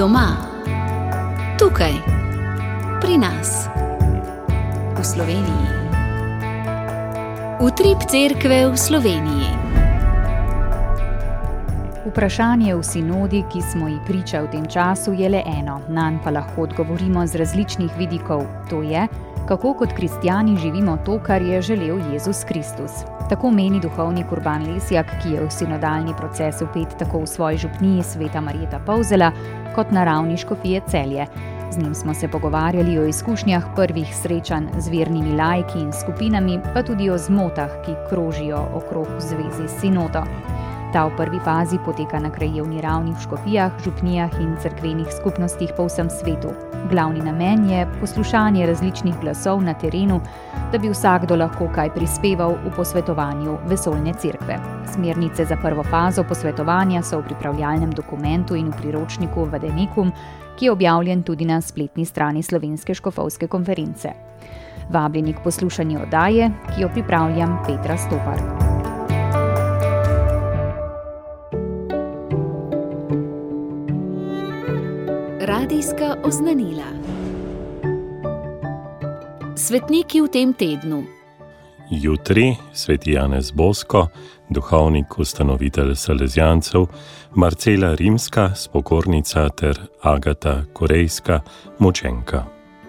Doma, tukaj, pri nas, v Sloveniji. Utrip cerkve v Sloveniji. Vprašanje v sinodi, ki smo ji priča v tem času, je le eno, nanj pa lahko odgovorimo z različnih vidikov. To je, kako kot kristjani živimo to, kar je želel Jezus Kristus. Tako meni duhovnik Urban Lesjak, ki je v sinodalni proces vpet tako v svoji župniji Sveta Marjeta Polzela, kot na ravni škofije Celje. Z njim smo se pogovarjali o izkušnjah prvih srečanj z vernimi laiki in skupinami, pa tudi o zmotah, ki krožijo okrog v zvezi s sinodo. Ta v prvi fazi poteka na krajevni ravni v škofijah, župnijah in cerkvenih skupnostih po vsem svetu. Glavni namen je poslušanje različnih glasov na terenu, da bi vsakdo lahko kaj prispeval v posvetovanju vesoljne cerkve. Smernice za prvo fazo posvetovanja so v pripravljalnem dokumentu in v priročniku Vademekum, ki je objavljen tudi na spletni strani Slovenske škofovske konference. Vabljeni k poslušanju oddaje, ki jo pripravljam Petra Stopar. Radijska oznanila. Svetniki v tem tednu. Jutri sveti Janez Bosko, duhovnik, ustanovitelj Salezijancev, Marcela Rimska, spokornica ter Agata Korejska, mučenka.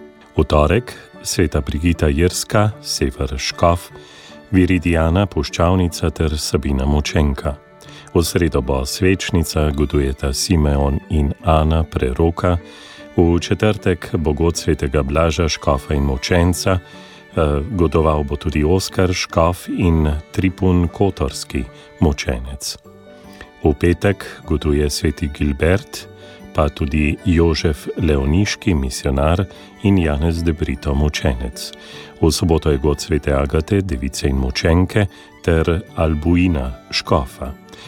V torek sveta Brigita Jerska, Sever Škof, Viridijana Puščavnica ter Sabina mučenka. V sredo bo svečnica, godujeta Simeon in Ana Preroka, v četrtek bo god svetega Blaža Škofa in mučenca, godoval bo tudi Oskar Škof in Tripun Kotorski, mučenec. V petek goduje sveti Gilbert, pa tudi Jožef Leoniški, misionar, in Janez de Brito, mučenec. V soboto je god svete Agate, device in mučenke, ter Albuina Škofa.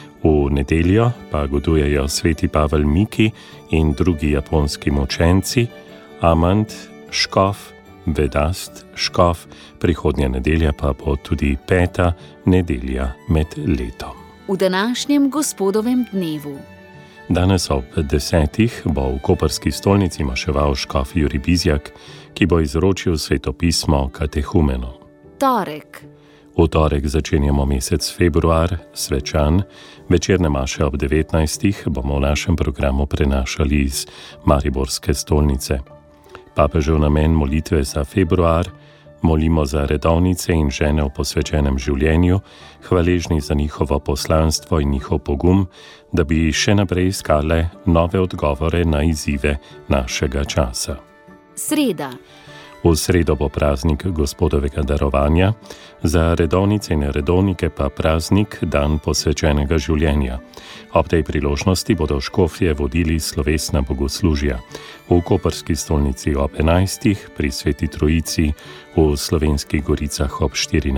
V nedeljo pa godujejo sveti Pavel Miki in drugi japonski mučenci, Amand Škof, Vedast Škof, prihodnja nedelja pa bo tudi 5. nedelja med letom. V današnjem gospodovem dnevu. Danes ob 10. bo v koprski stolnici maševal škof Jurij Bizjak, ki bo izročil svetopismo Katehumeno. Torek. V torek začenjamo mesec februar, svečan, večerne maše ob 19. bomo v našem programu prenašali iz mariborske stolnice. Papežev namen molitve za februar: molimo za redovnice in žene v posvečenem življenju, hvaležni za njihovo poslanstvo in njihov pogum, da bi še naprej iskale nove odgovore na izzive našega časa. Sreda. V sredo bo praznik gospodovega darovanja, za redovnice in redovnike pa praznik dan posvečenega življenja. Ob tej priložnosti bodo škofje vodili slovesna bogoslužja. V koprski stolnici ob 11. pri Sveti Trojici, v Slovenskih Goricah ob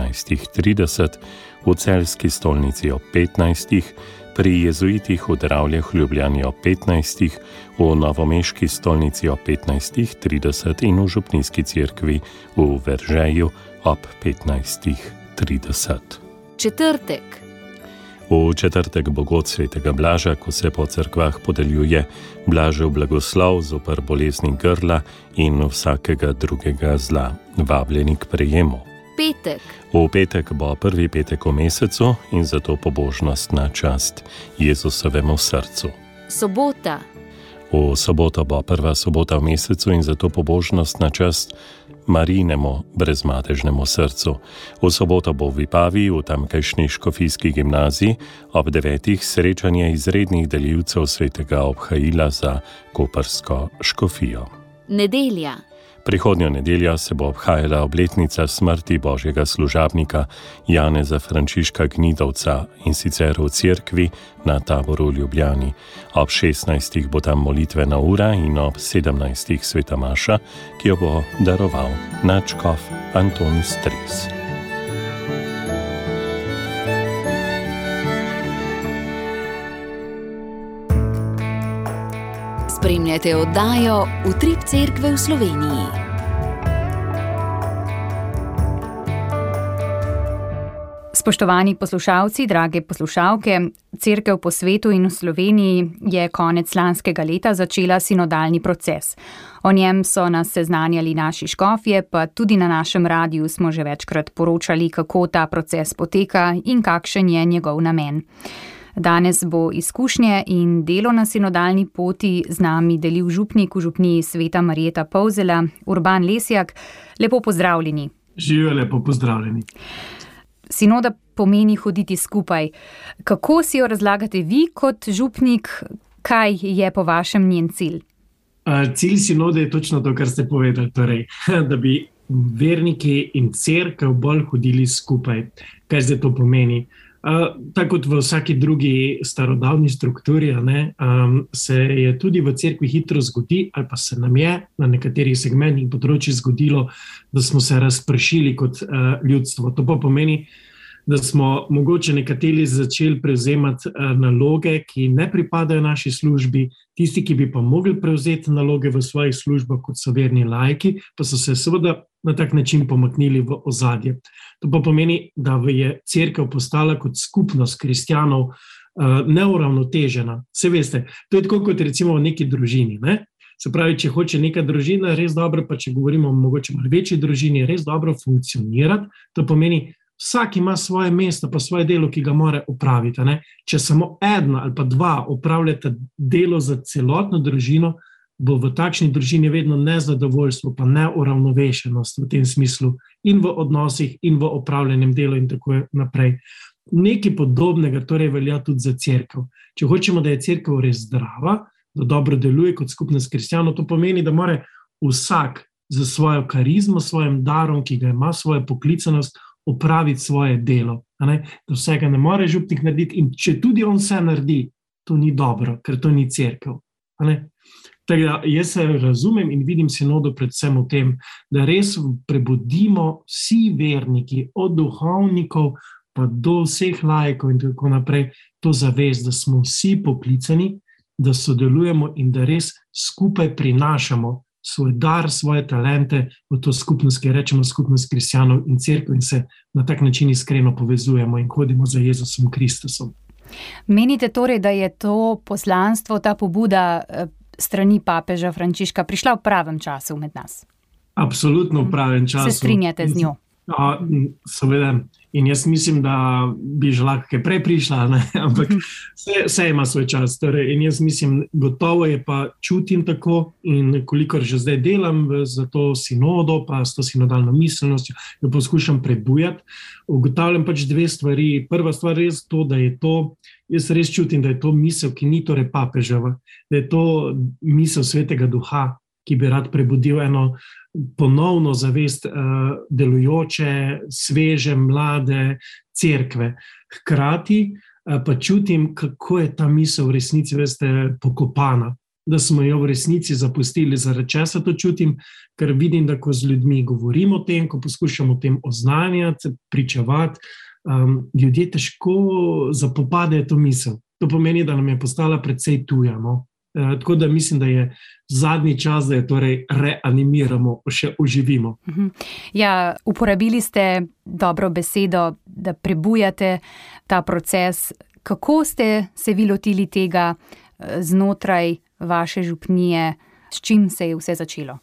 14.30, v celjski stolnici ob 15. pri jezuitih v Dravljah v Ljubljani ob 15. v novomeški stolnici ob 15.30 in v župnijski cerkvi v Veržeju ob 15.30. Četrtek. V četrtek bo god svetega Blaža, ko se po cerkvah podeljuje Blažev blagoslov zoper bolezni grla in vsakega drugega zla. Vabljeni k prejemu. Petek. V petek bo prvi petek v mesecu in zato pobožnost na čast Jezusovemu srcu. Sobota. V soboto bo prva sobota v mesecu in zato pobožnost na čast Marijinemu brezmadežnemu srcu. V soboto bo v Vipavi, v tamkajšnji škofijski gimnaziji, ob 9. srečanje izrednih delivcev svetega obhajila za koprsko škofijo. Nedelja. Prihodnjo nedeljo se bo obhajala obletnica smrti božjega služabnika Janeza Frančiška Gnidovca, in sicer v cerkvi na Taboru v Ljubljani. Ob 16. bo tam molitvena ura in ob 17. sveta maša, ki jo bo daroval nadškof Anton Stres. Spremljate oddajo Utrip cerkve v Sloveniji. Spoštovani poslušalci, drage poslušalke, Cerkev po svetu in v Sloveniji je konec lanskega leta začela sinodalni proces. O njem so nas seznanjali naši škofje, pa tudi na našem radiju smo že večkrat poročali, kako ta proces poteka in kakšen je njegov namen. Danes bo izkušnje in delo na sinodalni poti z nami delil župnik v župniji Sveta Marjeta Polzela, Urban Lesjak. Lepo pozdravljeni. Živijo, lepo pozdravljeni. Sinoda pomeni hoditi skupaj. Kako si jo razlagate vi kot župnik? Kaj je po vašem njen cilj? Cilj sinode je točno to, kar ste povedali, torej, da bi verniki in cerkev bolj hodili skupaj. Kaj zdaj to pomeni? Tako kot v vsaki drugi starodavni strukturi, se je tudi v cerkvi hitro zgodi, ali pa se nam je na nekaterih segmentih področjih zgodilo, da smo se razpršili kot ljudstvo. To pa pomeni, da smo mogoče nekateri začeli prevzemati naloge, ki ne pripadajo naši službi, tisti, ki bi pa mogli prevzeti naloge v svojih službah, kot so verni laiki, pa so se seveda na tak način pomaknili v ozadje. To pa pomeni, da je cerkev postala kot skupnost kristjanov neuravnotežena. Saj veste, to je tako kot recimo v neki družini, ne? Se pravi, če hoče neka družina res dobro, pa če govorimo o mogoče malo večji družini, res dobro funkcionirati, to pomeni, vsak ima svoje mesto, pa svoje delo, ki ga mora opraviti. Ne? Če samo ena ali pa dva opravljata delo za celotno družino, bo v takšni družini vedno nezadovoljstvo, pa neuravnovešenost v tem smislu in v odnosih in v opravljenem delu in tako naprej. Nekaj podobnega torej velja tudi za cerkev. Če hočemo, da je cerkev res zdrava, da dobro deluje kot skupnost kristjanov, to pomeni, da mora vsak za svojo karizmo, svojim darom, ki ga ima, svojo poklicanost, opraviti svoje delo. Da vsega ne more župnik narediti in če tudi on vse naredi, to ni dobro, ker to ni cerkev. Tako da jaz se razumem in vidim sinodo predvsem v tem, da res prebudimo vsi verniki, od duhovnikov pa do vseh laikov in tako naprej, to zavest, da smo vsi poklicani, da sodelujemo in da res skupaj prinašamo svoj dar, svoje talente v to skupnost, ki rečemo skupnost kristjanov in cerkev in se na tak način iskreno povezujemo in hodimo za Jezusom Kristusom. Menite torej, da je to poslanstvo, ta pobuda strani papeža Frančiška prišla v pravem času med nas? Absolutno v pravem času. Se strinjate z njo? Seveda. In jaz mislim, da bi že lahko kaj prej prišla, ampak vse ima svoj čas. Torej, in jaz mislim, gotovo je pa čutim tako in kolikor že zdaj delam za to sinodo, pa s to sinodalno miselnostjo, jo poskušam prebujati. Ugotavljam pač dve stvari. Prva stvar je res to, da je to, jaz res čutim, da je to misel, ki ni torej papeževa, da je to misel Svetega Duha, ki bi rad prebudil eno ponovno zavest delujoče, sveže, mlade cerkve. Hkrati pa čutim, kako je ta misel v resnici, veste, pokopana, da smo jo v resnici zapustili. Zaradi česa to čutim, ker vidim, da ko z ljudmi govorimo o tem, ko poskušamo o tem oznanjati, pričevati, ljudje težko zapopadejo to misel. To pomeni, da nam je postala precej tuja, no? Tako da mislim, da je zadnji čas, da jo torej reanimiramo, še oživimo. Ja, uporabili ste dobro besedo, da prebujate ta proces. Kako ste se vi lotili tega znotraj vaše župnije? S čim se je vse začelo?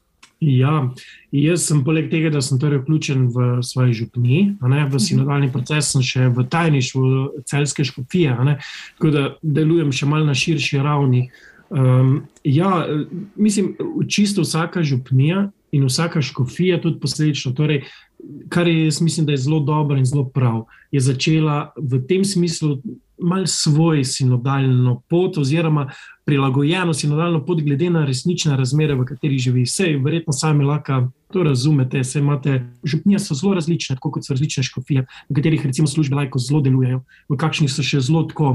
Ja, jaz sem poleg tega, da sem torej vključen v svoji župniji, v sinodalni proces, sem še v tajništvu Celjske škofije, tako da delujem še malo na širši ravni. Mislim, čisto vsaka župnija in vsaka škofija tudi posledično, torej, kar je, jaz mislim, da je zelo dobro in zelo prav, je začela v tem smislu malo svoj sinodalno pot oziroma prilagojeno sinodalno pot glede na resnične razmere, v katerih živi. Sej, verjetno sami lahko to razumete, sej imate, župnije so zelo različne, tako kot so različne škofije, v katerih recimo službe laikov zelo delujejo, v kakšnih so še zelo tako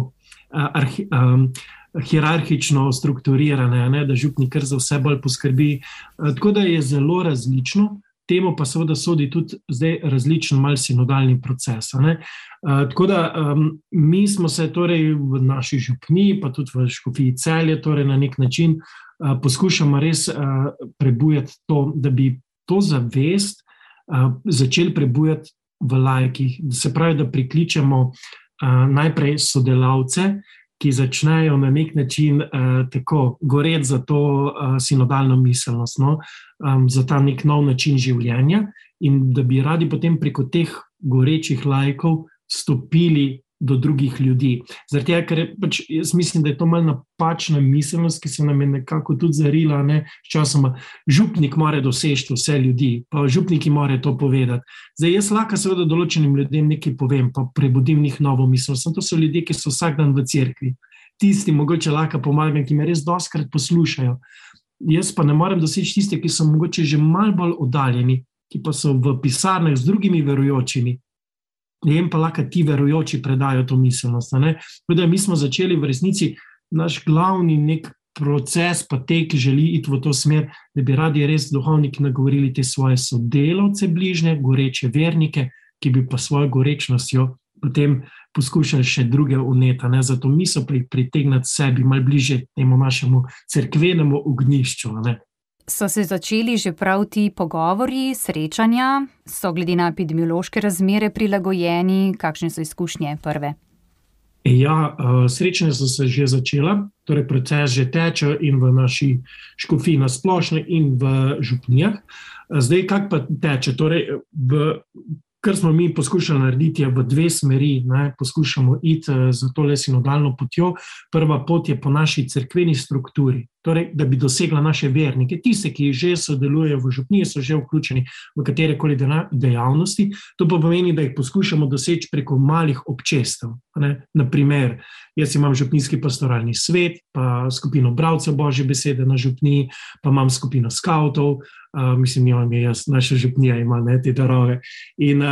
hierarhično strukturirane, da župnik kar za vse bolj poskrbi. Tako da je zelo različno. Temu pa seveda sodi tudi zdaj različen mal sinodalni proces. Tako da mi smo se torej v naši župniji, pa tudi v škofiji Celje, torej na nek način poskušamo res prebujati to, da bi to zavest začeli prebujati v laikih. Se pravi, da prikličemo najprej sodelavce, ki začnejo na nek način tako goreti za to sinodalno miselnost, za ta nek nov način življenja in da bi radi potem preko teh gorečih laikov stopili do drugih ljudi. Zaradi tega, ker jaz mislim, da je to malo napačna miselnost, ki se nam je nekako tudi zarila, sčasoma. Župnik mora doseči vse ljudi, pa župniki morajo to povedati. Zdaj, jaz lahko seveda določenim ljudem nekaj povem, pa prebudim njih novo miselnost. To so ljudje, ki so vsak dan v cerkvi. Tisti mogoče lahko pomagam, ki me res dostikrat poslušajo. Jaz pa ne morem doseči tiste, ki so mogoče že malo bolj oddaljeni, ki pa so v pisarnah z drugimi verujočimi. Jim pa lahko ti verujoči predajo to miselnost. Tako da mi smo začeli v resnici naš glavni nek proces, pa tek želi iti v to smer, da bi radi res duhovniki nagovorili te svoje sodelavce bližnje, goreče vernike, ki bi pa svojo gorečnostjo potem poskušali še druge vneta. Zato misel pritegnati sebi malo bliže temu našemu cerkvenemu ognjišču. So se začeli že prav ti pogovori, srečanja? So glede na epidemiološke razmere prilagojeni? Kakšne so izkušnje prve? Ja, srečanja so se že začela, torej proces že teče in v naši škofiji na splošno in v župnijah. Zdaj, kak pa teče? Torej, kar smo mi poskušali narediti, je v dve smeri. Poskušamo iti za tole sinodalno potjo. Prva pot je po naši cerkveni strukturi, torej, da bi dosegla naše vernike. Tiste, ki že sodelujejo v župniji, so že vključeni v katerekoli dejavnosti. To pa pomeni, da jih poskušamo doseči preko malih občestev. Naprimer, jaz imam župnijski pastoralni svet, pa skupino bralcev Božje besede na župniji, pa imam skupino skavtov, naša župnija ima te darove. In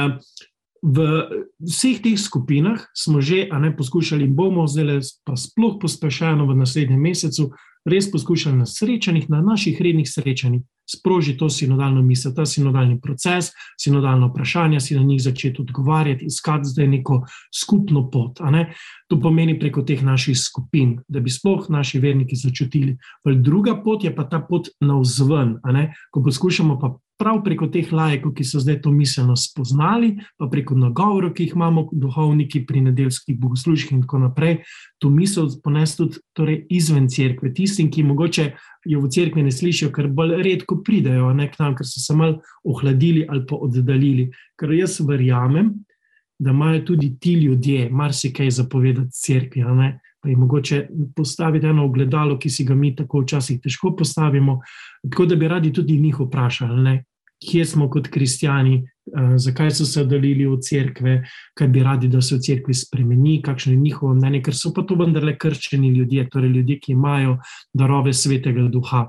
v vseh teh skupinah smo že poskušali in bomo zdaj pa sploh pospešeno v naslednjem mesecu res poskušali na srečanjih, na naših rednih srečanjih sprožiti to sinodalno misel, ta sinodalni proces, sinodalno vprašanje, si na njih začeti odgovarjati, iskati zdaj neko skupno pot. To pomeni preko teh naših skupin, da bi sploh naši verniki začutili. Druga pot je pa ta pot navzven, ko poskušamo pa prav preko teh laikov, ki so zdaj to miselnost spoznali, pa preko nagovorov, ki jih imamo duhovniki pri nedeljskih bogoslužjih in tako naprej, to misel ponesti tudi izven cerkve, tistim, ki mogoče jo v cerkvi ne slišijo, ker bolj redko pridejo k nam, ker so se malo ohladili ali pa oddaljili. Ker jaz verjamem, da imajo tudi ti ljudje marsikaj zapovedati cerkvi, pa jim mogoče postaviti eno ogledalo, ki si ga mi tako včasih težko postavimo, tako da bi radi tudi njih vprašali, kje smo kot kristjani, zakaj so se oddaljili od cerkve, kaj bi radi, da se v cerkvi spremeni, kakšno je njihovo mnenje, ker so pa to vendarle krščeni ljudje, torej ljudje, ki imajo darove svetega duha.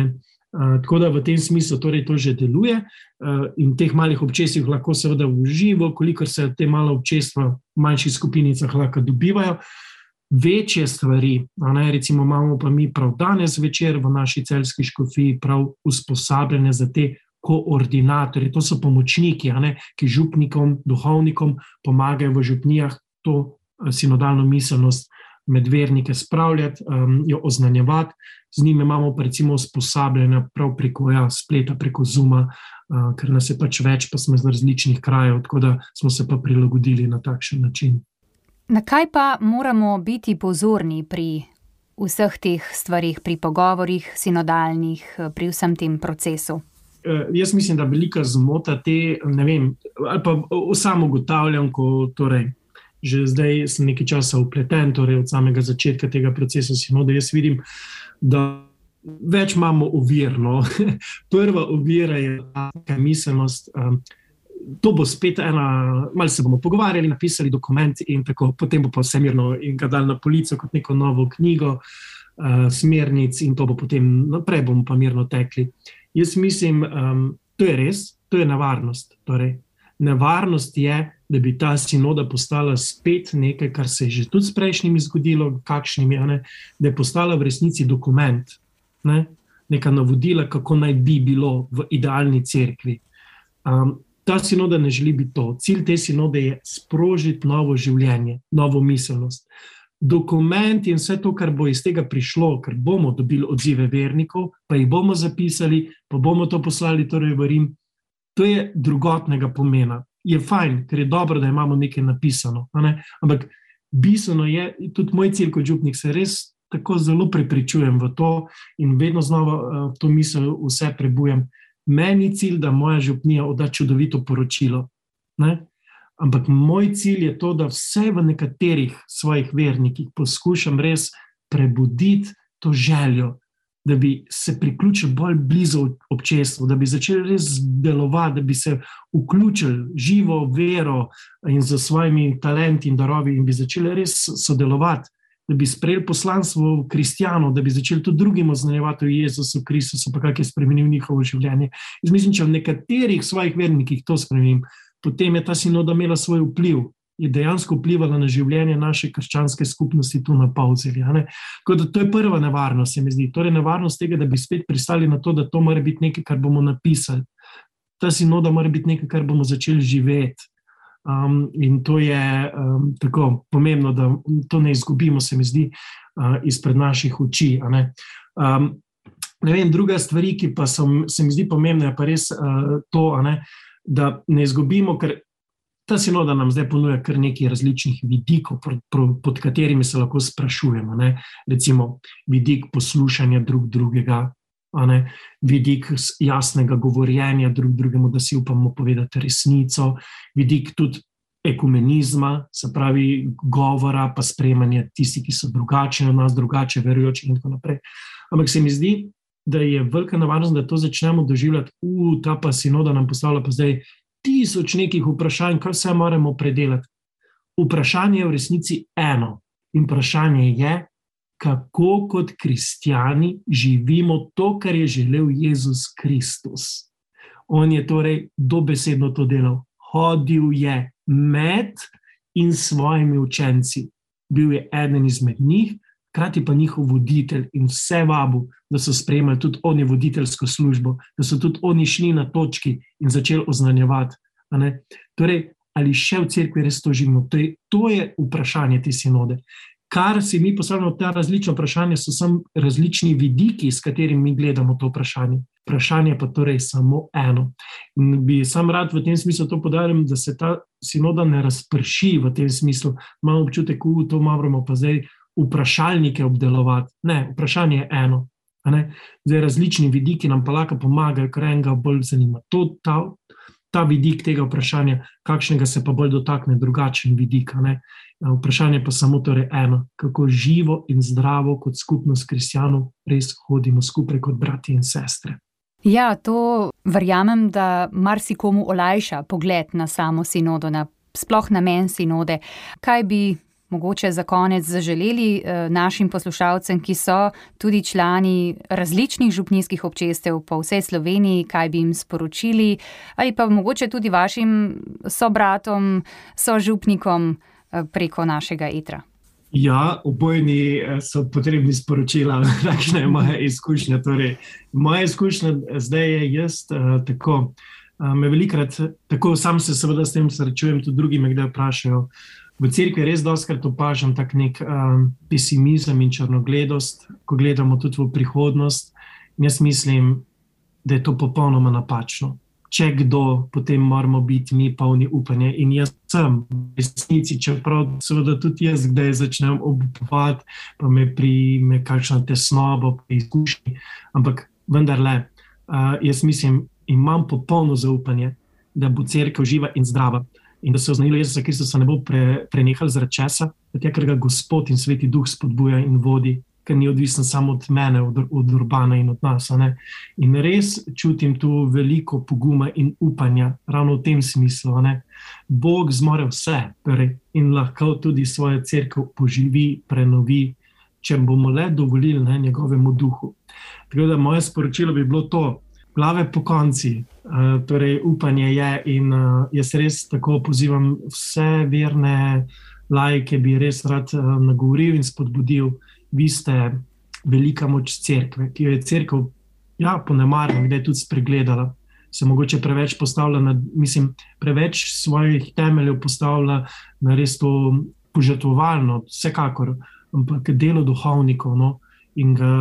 Tako da v tem smislu torej to že deluje in teh malih občestvih lahko seveda uživo, kolikor se te malo občestva v manjših skupinicah lahko dobivajo. Večje stvari, recimo imamo pa mi prav danes večer v naši celjski škofiji prav usposabljanje za te koordinatorje, to so pomočniki, ki župnikom, duhovnikom pomagajo v župnijah to sinodalno miselnost med vernike spravljati, jo oznanjevati. Z njimi imamo pa recimo usposabljanja prav preko spleta, preko Zooma, ker nas je pač več, pa smo iz različnih krajev, tako da smo se pa prilagodili na takšen način. Na kaj pa moramo biti pozorni pri vseh teh stvarih, pri pogovorih sinodalnih, pri vsem tem procesu? Jaz mislim, da velika zmota ali pa samo ugotavljam, ko že zdaj sem nekaj časa vpleten, od samega začetka tega procesa sinode, jaz vidim, da več imamo ovir. Prva ovira je ta miselnost, to bo spet malo se bomo pogovarjali, napisali dokument in tako, potem bo pa vse mirno in ga dali na polico kot neko novo knjigo, smernic in to bo potem naprej, bomo pa mirno tekli. Jaz mislim, to je res, to je nevarnost. Nevarnost je, da bi ta sinoda postala spet nekaj, kar se je že tudi s prejšnjimi zgodilo, kakšnimi, da je postala v resnici dokument, neka navodila, kako naj bi bilo v idealni cerkvi. Ta sinoda ne želi biti to. Cilj te sinode je sprožiti novo življenje, novo miselnost. Dokument in vse to, kar bo iz tega prišlo, ker bomo dobili odzive vernikov, pa jih bomo zapisali, pa bomo to poslali v Rim, to je drugotnega pomena. je fajn, ker je dobro, da imamo nekaj napisano. Ne? Ampak bistveno je, tudi moj cilj kot župnik, se res tako zelo prepričujem v to in vedno znova to misel vse prebujam. Meni je cilj, da moja župnija odda čudovito poročilo. Ne? Ampak moj cilj je to, da vse v nekaterih svojih vernikih poskušam res prebuditi to željo, da bi se priključili bolj blizu občestvu, da bi začeli res delovati, da bi se vključili živo vero in z svojimi talenti in darovi in bi začeli res sodelovati, da bi sprejeli poslanstvo kristjanov, da bi začeli tudi drugim oznanjevati o Jezusu Kristusu, pa kak je spremenil njihovo življenje. Jaz mislim, če v nekaterih svojih vernikih to spremenim, potem je ta sinoda imela svoj vpliv, je dejansko vplivala na življenje naše krščanske skupnosti tu na Polzeli. Tako da to je prva nevarnost, se mi zdi. Torej nevarnost tega, da bi spet pristali na to, da to mora biti nekaj, kar bomo napisali. Ta sinoda mora biti nekaj, kar bomo začeli živeti. In to je tako pomembno, da to ne izgubimo, se mi zdi, izpred naših oči. Ne vem, druga stvari, ki pa se mi zdi pomembna, je pa res to, da ne izgubimo, ker ta sinoda nam zdaj ponuja kar nekaj različnih vidikov, pod katerimi se lahko sprašujemo. Recimo vidik poslušanja drugega, vidik jasnega govorjenja drugemu, da si upamo povedati resnico, vidik tudi ekumenizma, se pravi govora, pa sprejemanja tistih, ki so drugačni od nas, drugače verujoči in tako naprej. Ampak se mi zdi, da je velika nevarnost, da to začnemo doživljati, ta pa sinoda nam postavlja pa zdaj 1000 nekih vprašanj, kaj vse moramo predelati. Vprašanje je v resnici eno. In vprašanje je, kako kot kristjani živimo to, kar je želel Jezus Kristus. On je torej dobesedno to delal. Hodil je med in svojimi učenci. Bil je eden izmed njih, hkrati pa njihov voditelj in vse vabil, da so sprejemali tudi oni voditeljsko službo, da so tudi oni šli na točki in začeli oznanjevati. Torej, ali še v cerkvi res to živimo? To je vprašanje te sinode. Kar si mi postavljamo ta različna vprašanja, so samo različni vidiki, s katerimi mi gledamo to vprašanje. Vprašanje pa torej samo eno. In bi sam rad v tem smislu to poudarim, da se ta sinoda ne razprši v tem smislu. Imamo občutek, to moramo pa zdaj vprašalnike obdelovati. Ne, vprašanje je eno. Zdaj različni vidiki nam pa lahko pomagajo, ker enega bolj zanima. Ta vidik tega vprašanja, kakšnega se pa bolj dotakne drugačen vidik. Vprašanje pa samo torej eno, kako živo in zdravo kot skupnost kristjanov res hodimo skupaj kot brati in sestre. Ja, to verjamem, da marsikomu olajša pogled na samo sinodo, na sploh namen sinode. Kaj bi mogoče za konec zaželeli našim poslušalcem, ki so tudi člani različnih župnijskih občestev po vsej Sloveniji, kaj bi jim sporočili, ali pa mogoče tudi vašim sobratom, sožupnikom preko našega etra? Ja, obojni so potrebni sporočila, takšna je moja izkušnja. Torej, moja izkušnja zdaj je jaz tako, me velikrat, tako sam se seveda s tem srečujem, tudi drugi me kdaj vprašajo. V cerkvi res dostikrat opažam tak nek pesimizem in črnogledost, ko gledamo tudi v prihodnost. In jaz mislim, da je to popolnoma napačno. Če kdo, potem moramo biti mi polni upanja. In jaz sem v resnici, čeprav seveda tudi jaz kdaj začnem obupovati, pa me prime kakšna tesnoba, izkušnji. Ampak vendarle, jaz mislim, imam popolno zaupanje, da bo cerkev živa in zdrava. In da se oznanilo Jezusa Kristusa ne bo prenehal zaradi česa, ker ga Gospod in Sveti Duh spodbuja in vodi, ker ni odvisen samo od mene, od Urbana in od nas. In res čutim tu veliko poguma in upanja, ravno v tem smislu. Bog zmore vse in lahko tudi svojo cerkev poživi, prenovi, če bomo le dovolili njegovemu duhu. Tako da moje sporočilo bi bilo to, glave po konci, torej upanje je in jaz res tako pozivam vse verne laike, bi res rad nagovoril in spodbudil. Vi ste velika moč cerkve, ki jo je cerkev ponemarno, kdaj tudi spregledala. Se mogoče preveč postavlja, preveč svojih temeljev postavlja na res to požrtvovalno, vsekakor, ampak delo duhovnikov, in ga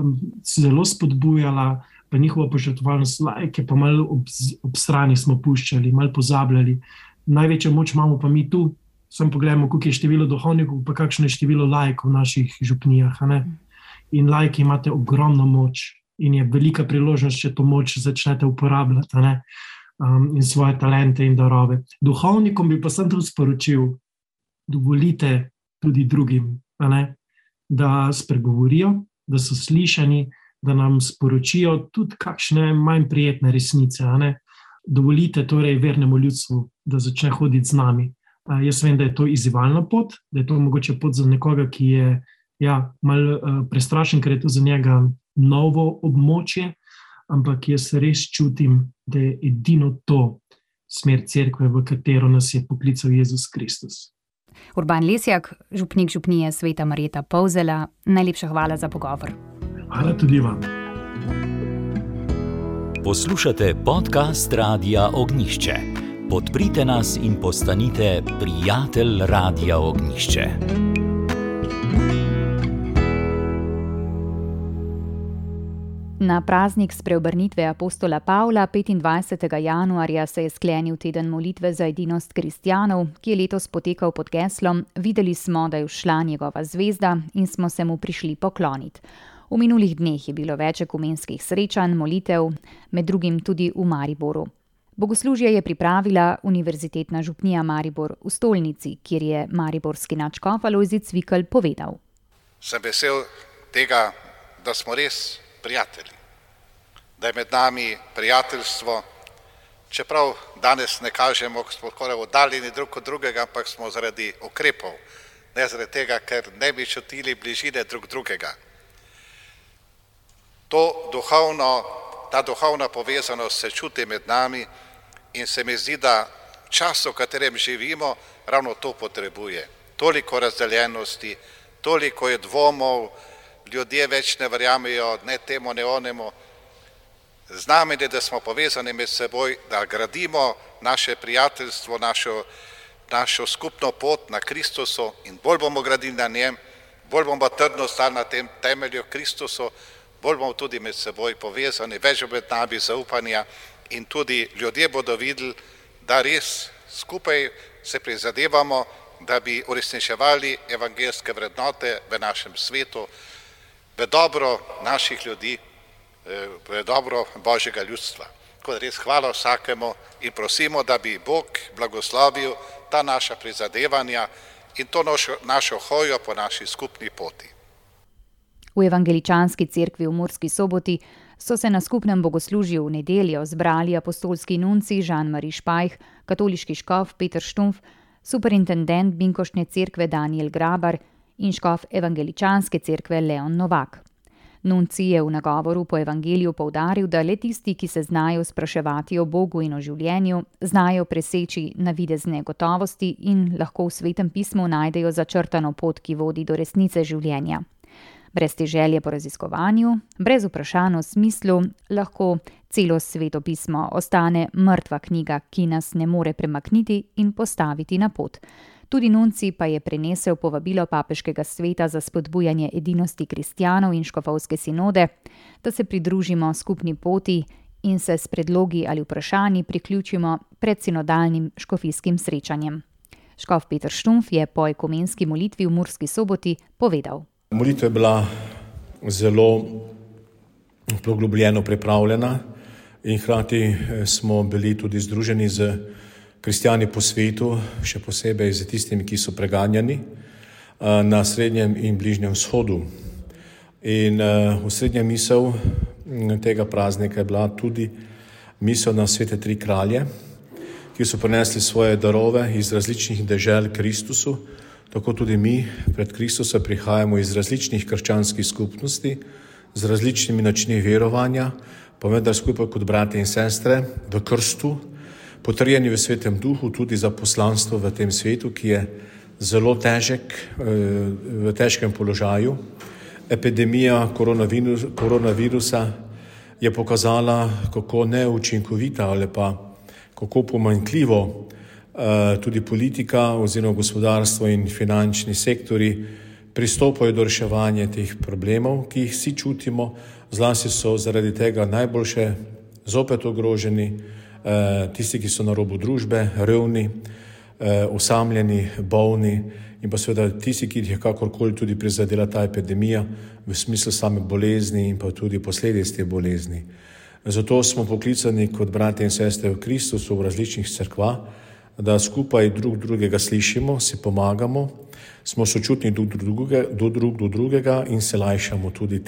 zelo spodbujala, pa njihova požrtvovalnost laike, pa malo ob strani smo puščali, malo pozabljali. največjo moč imamo pa mi tu. Sam pogledamo, koliko je število duhovnikov, pa kakšno je število laikov v naših župnijah. In laiki imate ogromno moč in je velika priložnost, če to moč začnete uporabljati, in svoje talente in darove. Duhovnikom bi pa sem tudi sporočil, dovolite tudi drugim, da spregovorijo, da so slišani, da nam sporočijo tudi kakšne manj prijetne resnice. Dovolite torej vernemu ljudstvu, da začne hoditi z nami. Jaz vem, da je to izzivalna pot, da je to mogoče pot za nekoga, ki je malo prestrašen, ker je to za njega novo območje, ampak jaz res čutim, da je edino to smer cerkve, v katero nas je poklical Jezus Kristus. Urban Lesjak, župnik župnije Sveta Marjeta Polzela, najlepša hvala za pogovor. Hvala tudi vam. Poslušate podcast Radia Ognjišče. Podprite nas in postanite prijatelj Radia Ognjišče. Na praznik spreobrnitve apostola Pavla 25. januarja se je sklenil teden molitve za edinost kristjanov, ki je letos potekal pod geslom Videli smo, da je všla njegova zvezda in smo se mu prišli pokloniti. V minulih dneh je bilo več ekumenskih srečanj, molitev, med drugim tudi v Mariboru. Bogoslužje je pripravila Univerzitetna župnija Maribor v stolnici, kjer je mariborski nadškof Alojzij Cvikl povedal. Sem vesel tega, da smo res prijatelji, da je med nami prijateljstvo, čeprav danes ne kažemo, ko smo skoraj oddaljeni drug od drugega, ampak smo zaradi ukrepov, ne zaradi tega, ker ne bi čutili bližine drug drugega. Ta duhovna povezanost se čuti med nami in se mi zdi, da čas, v katerem živimo, ravno to potrebuje. Toliko razdeljenosti, toliko je dvomov, ljudje več ne verjamejo, ne temu, ne onemu. Znamenje, da smo povezani med seboj, da gradimo naše prijateljstvo, našo skupno pot na Kristusu in bolj bomo gradili na njem, bolj bomo trdno stali na tem temelju Kristusu, bolj bomo tudi med seboj povezani, več bo med nami zaupanja in tudi ljudje bodo videli, da res skupaj se prizadevamo, da bi uresničevali evangeljske vrednote v našem svetu, v dobro naših ljudi, v dobro Božjega ljudstva. Tako da res hvala vsakemu in prosimo, da bi Bog blagoslovil ta naša prizadevanja in to našo hojo po naši skupni poti. V Evangeličanski cerkvi v Murski Soboti so se na skupnem bogoslužju v nedeljo zbrali apostolski nunci Jean-Marie Špajh, katoliški škof Peter Štumpf, superintendent Binkoštne cerkve Daniel Grabar in škof Evangeličanske cerkve Leon Novak. Nunci je v nagovoru po evangeliju poudaril, da le tisti, ki se znajo spraševati o Bogu in o življenju, znajo preseči navidezne gotovosti in lahko v Svetem pismu najdejo začrtano pot, ki vodi do resnice življenja. Brez te želje po raziskovanju, brez vprašanj o smislu, lahko celo Sveto pismo ostane mrtva knjiga, ki nas ne more premakniti in postaviti na pot. Tudi nunci pa je prenesel povabilo papeškega sveta za spodbujanje edinosti kristjanov in škofovske sinode, da se pridružimo skupni poti in se s predlogi ali vprašanji priključimo pred sinodalnim škofijskim srečanjem. Škof Peter Štumpf je po ekumenski molitvi v Murski Soboti povedal. Molitva je bila zelo poglobljeno pripravljena in hkrati smo bili tudi združeni z kristjani po svetu, še posebej z tistimi, ki so preganjani na Srednjem in Bližnjem vzhodu. In osrednja misel tega praznika je bila tudi misel na svete tri kralje, ki so prinesli svoje darove iz različnih dežel Kristusu. Tako tudi mi pred Kristusa prihajamo iz različnih krščanskih skupnosti, z različnimi načini verovanja, pa vendar skupaj kot brate in sestre v krstu, potrjeni v Svetem duhu tudi za poslanstvo v tem svetu, ki je zelo težek, v težkem položaju. Epidemija koronavirusa je pokazala, kako neučinkovita ali pa kako pomanjkljivo tudi politika oziroma gospodarstvo in finančni sektori pristopajo do reševanja teh problemov, ki jih vsi čutimo, zlasti so zaradi tega najboljše zopet ogroženi tisti, ki so na robu družbe, revni, osamljeni, bolni in pa seveda tisti, ki jih je kakorkoli tudi prizadela ta epidemija v smislu same bolezni in pa tudi posledic te bolezni. Zato smo poklicani kot bratje in sestre v Kristusu v različnih cerkvah, da skupaj drug drugega slišimo, si pomagamo, smo sočutni drug do drugega in se lajšamo tudi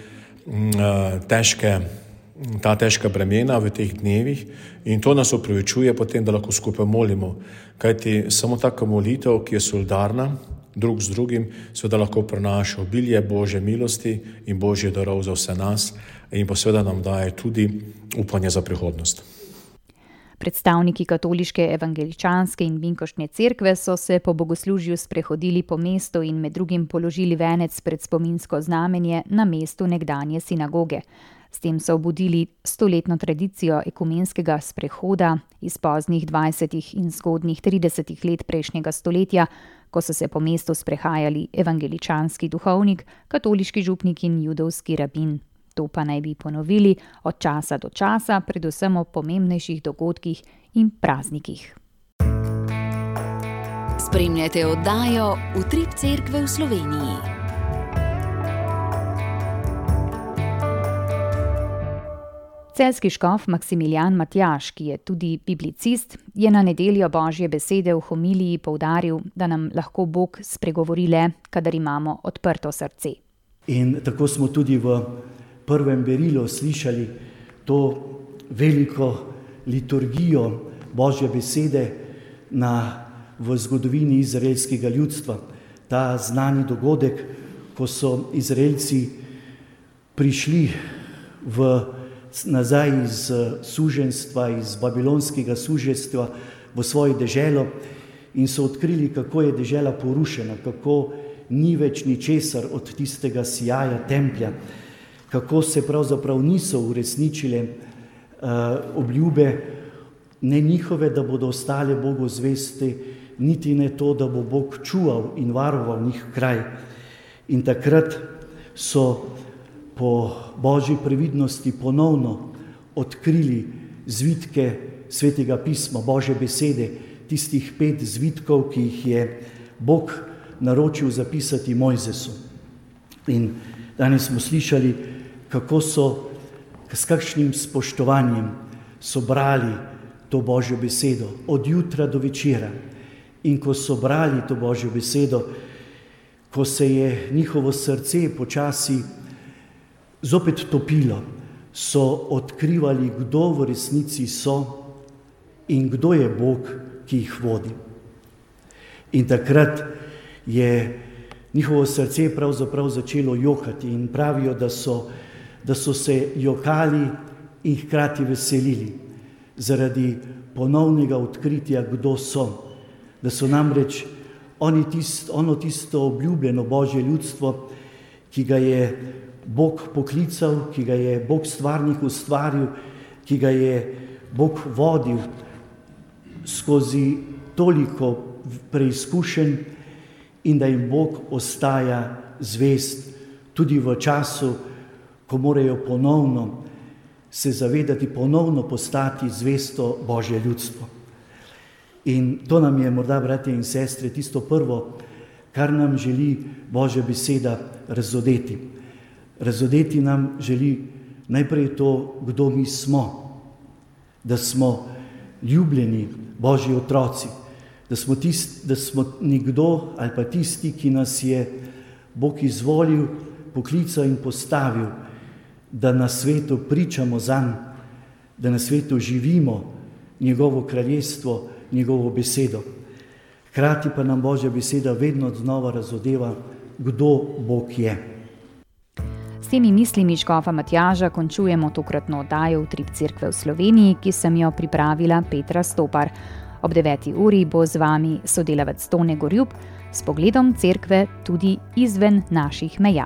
ta težka bremena v teh dnevih in to nas opravičuje potem, da lahko skupaj molimo. Kajti samo taka molitev, ki je solidarna drug z drugim, seveda lahko prinaša obilje Božje milosti in Božje darov za vse nas in pa seveda nam daje tudi upanje za prihodnost. Predstavniki katoliške, evangeličanske in binkoštne cerkve so se po bogoslužju sprehodili po mestu in med drugim položili venec pred spominsko znamenje na mestu nekdanje sinagoge. S tem so obudili 100-letno tradicijo ekumenskega sprehoda iz poznih 20. in zgodnjih 30. let prejšnjega stoletja, ko so se po mestu sprehajali evangeličanski duhovnik, katoliški župnik in judovski rabin. To pa naj bi ponovili od časa do časa, predvsem o pomembnejših dogodkih in praznikih. Spremljate oddajo Utrip cerkve v Sloveniji. Celjski škof Maksimilijan Matjaž, ki je tudi biblicist, je na nedeljo Božje besede v homiliji poudaril, da nam lahko Bog spregovori le, kadar imamo odprto srce. In tako smo tudi v prvem berilu slišali to veliko liturgijo Božje besede v zgodovini izraelskega ljudstva. Ta znani dogodek, ko so Izraelci prišli nazaj iz suženjstva, iz babilonskega suženjstva v svojo deželo in so odkrili, kako je dežela porušena, kako ni več ničesar od tistega sijaja templja, kako se pravzaprav niso uresničile obljube, ne njihove, da bodo ostale Bogu zvesti, niti ne to, da bo Bog čuval in varoval njih kraj. In takrat so po Božji previdnosti ponovno odkrili zvitke Svetega pisma, Božje besede, tistih 5 zvitkov, ki jih je Bog naročil zapisati Mojzesu. In danes smo slišali, kako so, s kakšnim spoštovanjem so brali to Božjo besedo od jutra do večera. In ko so brali to Božjo besedo, ko se je njihovo srce počasi zopet topilo, so odkrivali, kdo v resnici so in kdo je Bog, ki jih vodi. In takrat je njihovo srce pravzaprav začelo jokati in pravijo, da so se jokali in hkrati veselili zaradi ponovnega odkritja, kdo so. Da so namreč ono tisto obljubljeno Božje ljudstvo, ki ga je Bog poklical, ki ga je Bog stvarnik ustvaril, ki ga je Bog vodil skozi toliko preizkušenj in da jim Bog ostaja zvest tudi v času, ko morajo ponovno se zavedati, ponovno postati zvesto Božje ljudstvo. In to nam je morda, bratje in sestre, tisto prvo, kar nam želi Božja beseda razodeti. Razodeti nam želi najprej to, kdo mi smo, da smo ljubljeni Božji otroci, da smo nekdo ali pa tisti, ki nas je Bog izvolil, poklical in postavil, da na svetu pričamo zanj, da na svetu živimo njegovo kraljestvo, njegovo besedo. Hkrati pa nam Božja beseda vedno znova razodeva, kdo Bog je. S temi mislimi škofa Matjaža končujemo tokratno oddajo Utrip cerkve v Sloveniji, ki sem jo pripravila Petra Stopar. Ob 9. uri bo z vami sodelavec Tone Gorjub s pogledom cerkve tudi izven naših meja.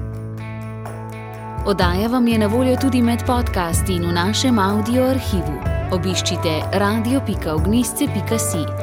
Oddaja vam je na voljo tudi med podcasti in v našem audio arhivu. Obiščite radio.ognisce.si.